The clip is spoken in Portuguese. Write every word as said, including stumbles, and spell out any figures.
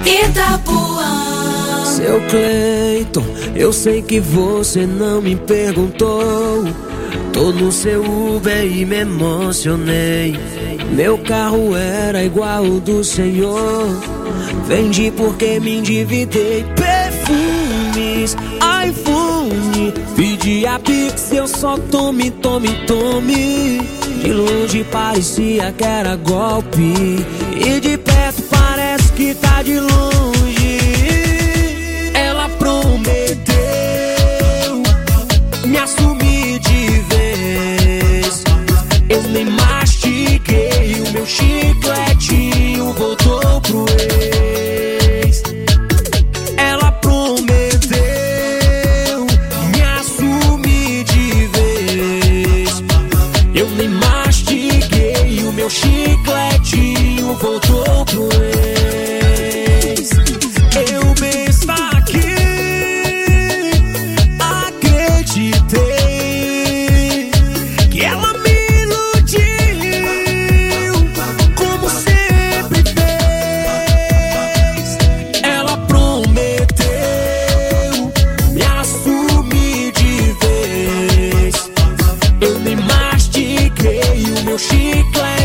Itapuã. Seu Cleiton, eu sei que você não me perguntou. Tô no seu Uber e me emocionei. Meu carro era igual ao do senhor. Vendi porque me endividei. Perfumes, iPhone, pedi a Pix, eu só tome, tome, tome. De longe parecia que era golpe, e de perto parece que tá de longe. Ela prometeu me assumir de vez. Eu nem mastiguei, o meu chicletinho voltou pro ex. Ela prometeu me assumir de vez. Eu nem mastiguei, o meu chicletinho voltou pro ex. Eu bem aqui, acreditei que ela me iludiu, como sempre fez. Ela prometeu me assumir de vez. Eu nem mastiguei, o meu chiclete